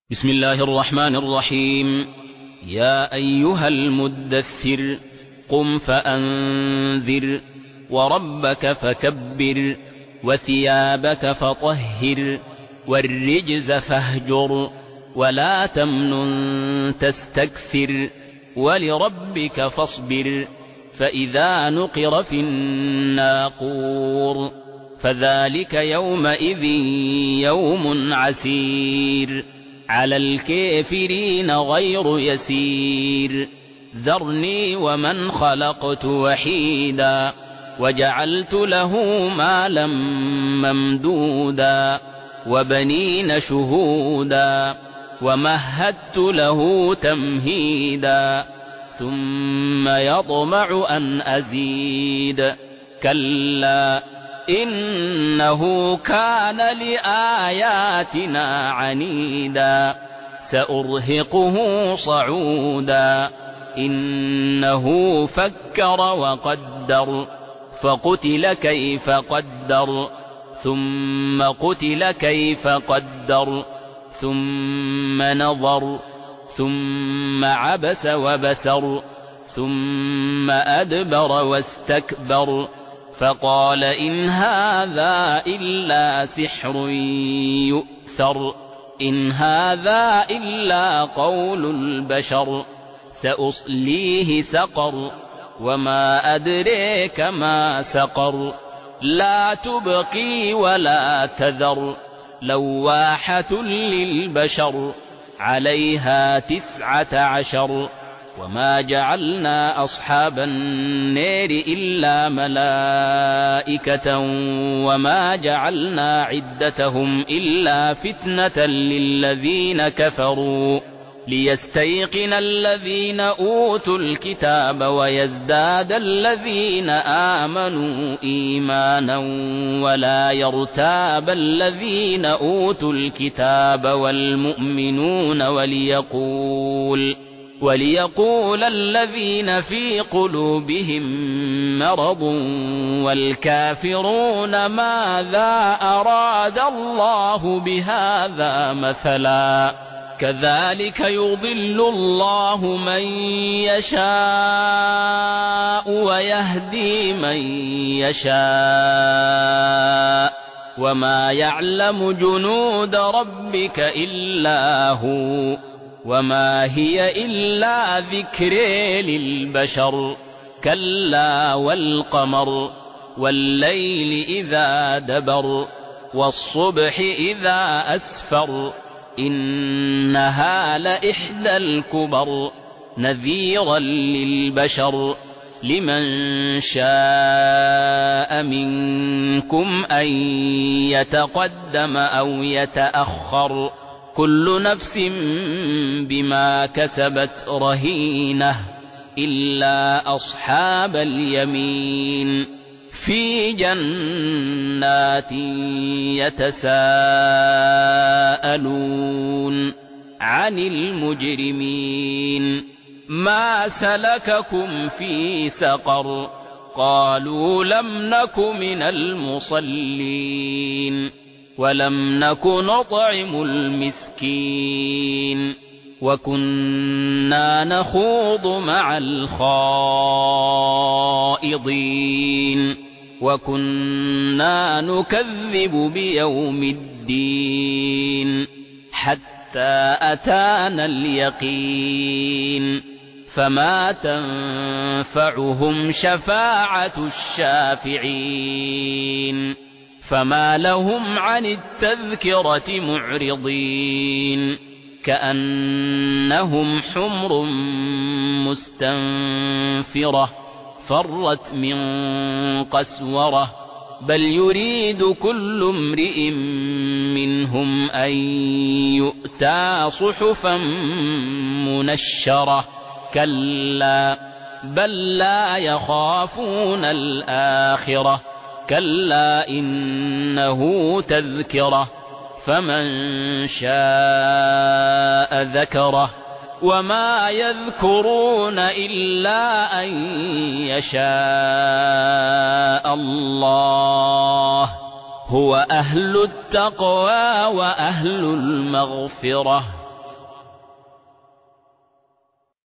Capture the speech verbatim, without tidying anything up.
بسم الله الرحمن الرحيم. يا أيها المدثر قم فأنذر وربك فكبر وثيابك فطهر والرجز فاهجر ولا تمنن تستكثر ولربك فاصبر فإذا نقر في الناقور فذلك يومئذ يوم عسير على الكافرين غير يسير. ذرني ومن خلقت وحيدا وجعلت له مالا ممدودا وبنين شهودا ومهدت له تمهيدا ثم يطمع أن أزيد كلا إنه كان لآياتنا عنيدا سأرهقه صعودا إنه فكر وقدر فقتل كيف قدر ثم قتل كيف قدر ثم نظر ثم عبس وبسر ثم أدبر واستكبر فقال إن هذا إلا سحر يؤثر إن هذا إلا قول البشر سأصليه سقر وما أدريك ما سقر لا تبقي ولا تذر لواحة للبشر عليها تسعة عشر وما جعلنا أصحاب النار إلا ملائكة وما جعلنا عدتهم إلا فتنة للذين كفروا ليستيقن الذين أوتوا الكتاب ويزداد الذين آمنوا إيمانا ولا يرتاب الذين أوتوا الكتاب والمؤمنون وليقول وليقول الذين في قلوبهم مرض والكافرون ماذا أراد الله بهذا مثلا كذلك يضل الله من يشاء ويهدي من يشاء وما يعلم جنود ربك إلا هو وما هي إلا ذكر للبشر كلا والقمر والليل إذا دبر والصبح إذا أسفر إنها لإحدى الكبر نذيرا للبشر لمن شاء منكم أن يتقدم أو يتأخر كل نفس بما كسبت رهينة إلا أصحاب اليمين في جنات يتساءلون عن المجرمين ما سلككم في سقر قالوا لم نك من المصلين ولم نك نطعم المسكين وكنا نخوض مع الخائضين وكنا نكذب بيوم الدين حتى أتانا اليقين فما تنفعهم شفاعة الشافعين فما لهم عن التذكرة معرضين كأنهم حمر مستنفرة فرت من قسورة بل يريد كل امرئ منهم أن يؤتى صحفا منشرة كلا بل لا يخافون الآخرة كلا إنه تذكرة فمن شاء ذكره وما يذكرون إلا أن يشاء الله هو أهل التقوى وأهل المغفرة.